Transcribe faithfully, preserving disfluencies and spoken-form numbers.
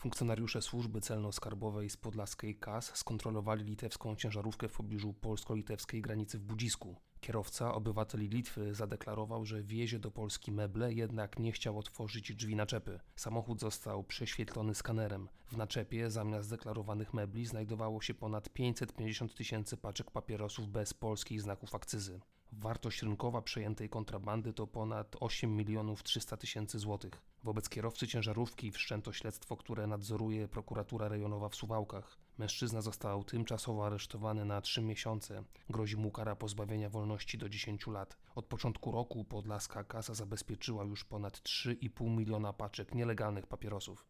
Funkcjonariusze służby celno-skarbowej z podlaskiej K A S skontrolowali litewską ciężarówkę w pobliżu polsko-litewskiej granicy w Budzisku. Kierowca, obywatel Litwy, zadeklarował, że wiezie do Polski meble, jednak nie chciał otworzyć drzwi naczepy. Samochód został prześwietlony skanerem. W naczepie zamiast deklarowanych mebli znajdowało się ponad pięćset pięćdziesiąt tysięcy paczek papierosów bez polskich znaków akcyzy. Wartość rynkowa przejętej kontrabandy to ponad osiem milionów trzysta tysięcy złotych. Wobec kierowcy ciężarówki wszczęto śledztwo, które nadzoruje prokuratura rejonowa w Suwałkach. Mężczyzna został tymczasowo aresztowany na trzy miesiące. Grozi mu kara pozbawienia wolności do dziesięciu lat. Od początku roku podlaska K A S zabezpieczyła już ponad trzy i pół miliona paczek nielegalnych papierosów.